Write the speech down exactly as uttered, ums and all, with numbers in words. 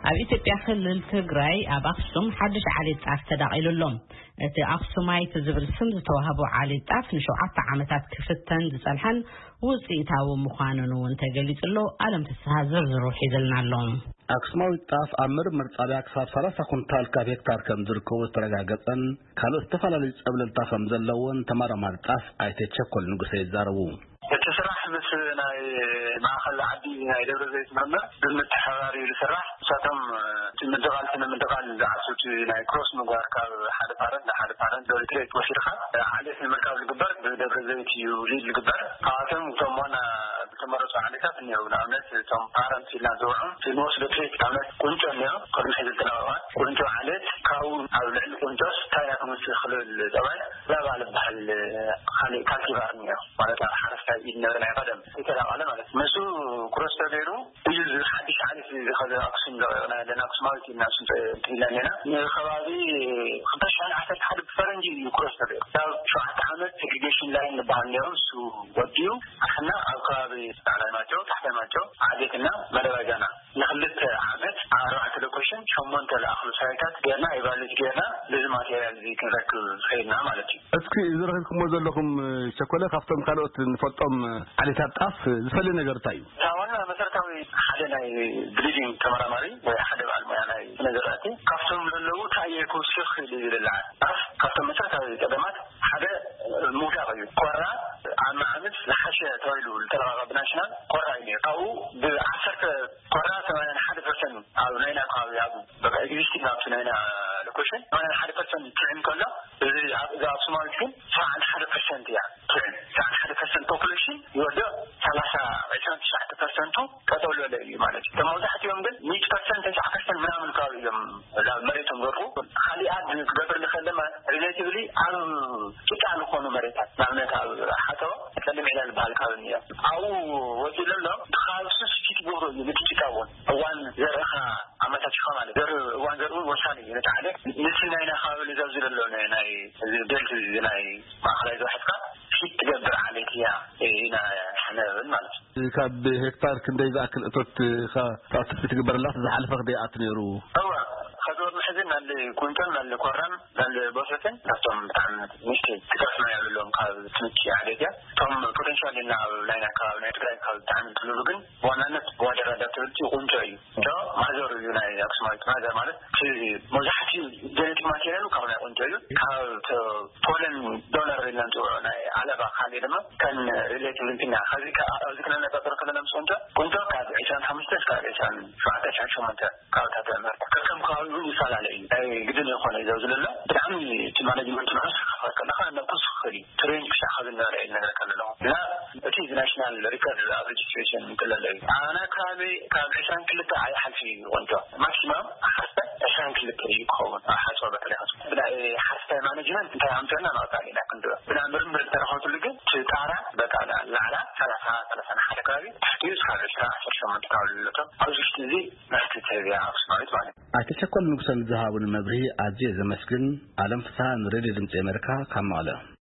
ኣብ ኢትዮጵያ ክልል ትግራይ ኣብ ኣክሱም ሓድሽ ዓሌት ጣፍ ተዳቂሉሎም እቲ ኣክሱማይት ዝብል ስም ዝተዋህቦ ዓሌት ጣፍ ንሸውዓተ ዓመታት ክፍተን ዝጸንሐን ውጽኢታዊ ምዃኑን እውን ተገሊጹሎ ዓለም ፍስሐ ዝርዝሩ ሒዘልናሎም ኣክሱማዊት ጣፍ ኣብ ምርምር ጣብያ ክሳብ ሰላሳ ኩንታል ካብ ሄክታር ከም ዝርከቡ ዝተረጋገጸን ካልኦት ዝተፈላለዩ ጸብለልታ ከም ዘለዎን ተመራማሪ ጣፍ ኣይተቸኮል ንጉሴ ይዛረቡ የተሰራህ ምስ ናይ ማእከል ዓዲ ናይ ደብረ ዘይት ምርምር ብምትሕብባር ይስራሕ ሳቶም ምንደቃል ምንደቃል ዝዓሱት ናይ ክሮስ ምግባር ካብ ሓደ ፓረንት ናብ ሓደ ፓረንት ዶሪትሬት ወሲድካ ዓሌት ንምርካብ ዝግበር ብደብረ ዘይት እዩ ሊድ ዝግበር ካብኣቶም እቶም ዋና ተመረፁ ዓሌታት እኒአው ንኣብነት እቶም ፓረንት ኢልና ዝውዕሉ ንወስዶ ትሬት ኣብነት ቁንጮ እኒኦ ቅድሚ ሕዚ ዝተለዋዋት ቁንጮ ዓሌት ካብኡ ኣብ ልዕሊ ቁንጮስ ታይና ክምስል ክልል ጠባይ ላባ ዝበሃል ካሊእ ካልቲቫር እኒኦ ማለት ኣብ ሓረስታይ ይነበረ ናይ ቀደም የተላቀለ ማለት መሱ ክሮስ ተገይሩ እዩ ሓድሽ ዓሌት ዝኸደ ኣክሱም ዘቕና ለና ኣክሱማዊት ኢና ስንት ትብላኔና ንከባቢ ክልተ ሽሕን ዓሰርተ ሓደ ብፈረንጂ እዩ ክሮስ ተገይሩ ካብ ሸውዓተ ዓመት ሴግሪጌሽን ላይ ንበሃል እኒኦ እሱ ወዲዩ ኣሕና ኣብ ከባቢ ጣዕላይማቸው ታሕተማቸው ዓዴትና መደባጃና ንክልተ ዓመት ኣርባዕተ ሎኬሽን ሸሞንተ ለኣክሉ ሳይታት ገና ኤቫሉዌት ገና ለዚ ማቴሪያል እዚ ክንረክብ ዝኸይድና ማለት እዩ እስኪ ዝረክብኩሞ ዘለኹም ሸኮለ ካብቶም ካልኦት ንፈልጦም ዓሌታት ጣፍ ዝፈልዩ ነገር እንታይ እዩ ታዋና መሰረታዊ ሓደ ናይ ብሊዲንግ ተመራማሪ ወይ ሓደ ባለሙያ ናይ ነገራቲ ካብቶም ዘለዉ ታየ ክውስኽ ዝልልዓ ጣፍ ካብቶም መሰረታዊ ቀደማት ሓደ ሙዳቕ እዩ ኮራ ኣብ ማዓመት ዝሓሸ ተባሂሉ ዝተረጋገ ብናሽናል ኮራ እዩ ካብኡ ብዓሰርተ ኮራ ሰማንያ ሓደ ፐርሰንት ኣብ ናይና ከባቢ ኣብ በቃ ኤግዚስቲንግ ኣብቲ ናይና ሎኬሽን ሰማንያ ሓደ ፐርሰንት ትዕን ከሎ እዚ ኣብ ኣክሱማዊት ግን ሰማንያ ሓደ ፐርሰንት እያ ትዕን ሰማንያ ሓደ ፐርሰንት ፖፑሌሽን ይወድቕ ሰላሳ ዒስራን ትሽዓተ ፐርሰንቱ ጠጠው ዝበለ እዩ ማለት እዩ መብዛሕትኦም ግን ሚት ፐርሰንት ተስዓ ፐርሰንት ምናምን ከባቢ እዮም ናብ መሬቶም ዘርፉ ካሊኣት ክገብር ዝኸለማ ሪሌቲቭሊ ኣብ ጭቃ ዝኾኑ መሬታት ንኣብነት ኣብ ሓተወ ቀደም ዒላ ዝበሃል ከባቢ እኒኦ ኣብኡ ወፂኡ ዘሎ ካብ ሱስ ፊት ገብሮ እዩ ነቲ ጭቃ እውን እዋን ዘርእኻ ኣመቻችኻ ማለት ዘር እዋን ዘርእውን ወሳኒ እዩ ነቲ ዓሌት ነቲ ናይና ከባቢ ዘብዚ ዘሎ ናይ ቤልት ናይ ማእኸላይ ዘዋሕትካ ፊት ትገብር ዓሌት እያ ኢና ንብል ማለት እዩ ካብ ሄክታር ክንደይ ዝኣክል እቶት ካብቲ ትግበረላት ዝሓለፈ ክደይ ኣት ነይሩ እዋ ከዞር ምሕዝን ናለ ኩንጮን ናለ ኮራን ናለ ቦሰትን ናቶም ብጣዕሚ ንእሽተይ ክተስማ ያብሎም ካብ ትምቺ ዓሌት እያ እቶም ፖቴንሻል ኢና ኣብ ናይና ከባቢ ናይ ትግራይ ካብ ብጣዕሚ ትልሉ ግን ብዋናነት ብዋደር ኣዳፕተብሊቲ ቁንጮ እዩ ቁንጮ ማዘር እዩ ናይ ኣክሱማዊት ማዘር ማለት መብዛሕትኡ ጀኔቲክ ማቴሪያሉ ካብ ናይ ቁንጮ እዩ ካብ ፖለን ዶነር ኢልና ንፅውዖ ናይ ዓለባ ካሊእ ድማ ከን ሪሌቲቭ እንትና ከዚ ኣብዚ ክነነፃፀሮ ከለና ምስ ቁንጮ ቁንጮ ካብ ዒስራን ሓሙሽተ እስካብ ዒስራን ሸውዓተ ዒስራን ሸሞንተ ካብታት ምርት ከከም ከባቢ እውን ይፈላለ እዩ ናይ ግድን ይኾነ እዩ ዘብዚ ዘሎ ብጣዕሚ እቲ ማኔጅመንት ንዑስ ክኽእል ከለካ ነብኩስ ክኽእል እዩ ትሬንጅ ክሳዕ ካብ ዝነበረ እዩ ነገር ከለለኹ እና እቲ ናሽናል ሪከርድ ኣብ ሬጅስትሬሽን እንጥለለ እዩ ኣና ከባቢ ካብ ዒስራን ክልተ ኣይሓልፊ ቁንጮ ማክሲማም ሓስተ ዒስራን ክልተ እዩ ክኸውን ኣብ ሓስባ በተለይ ሓስባ ብናይ ሓስታይ ማኔጅመንት እንታይ ኣምፅና ናወጣ ኢና ክንድሮ ብና ምርምር ዝተረኸብትሉ ግን ጣራ በቃ ላዕላ ሰላሳ ሰላሳን ሓደ ከባቢ ትሕቲኡ እስካብ ዒስራ ዓሰርተ ሸሞንተ ከባቢ ዘለቶ ኣብዚ ውሽጢ እዚ ናይቲ ተብያ ኣክሱማዊት ማለት እዩ ኣይተቸኮል ንጉሰን ዝሃቡን መብርሂ ኣዝየ ዘመስግን ዓለም ፍስሐ ንሬድዮ ድምፂ ኣሜሪካ ካብ መቐለ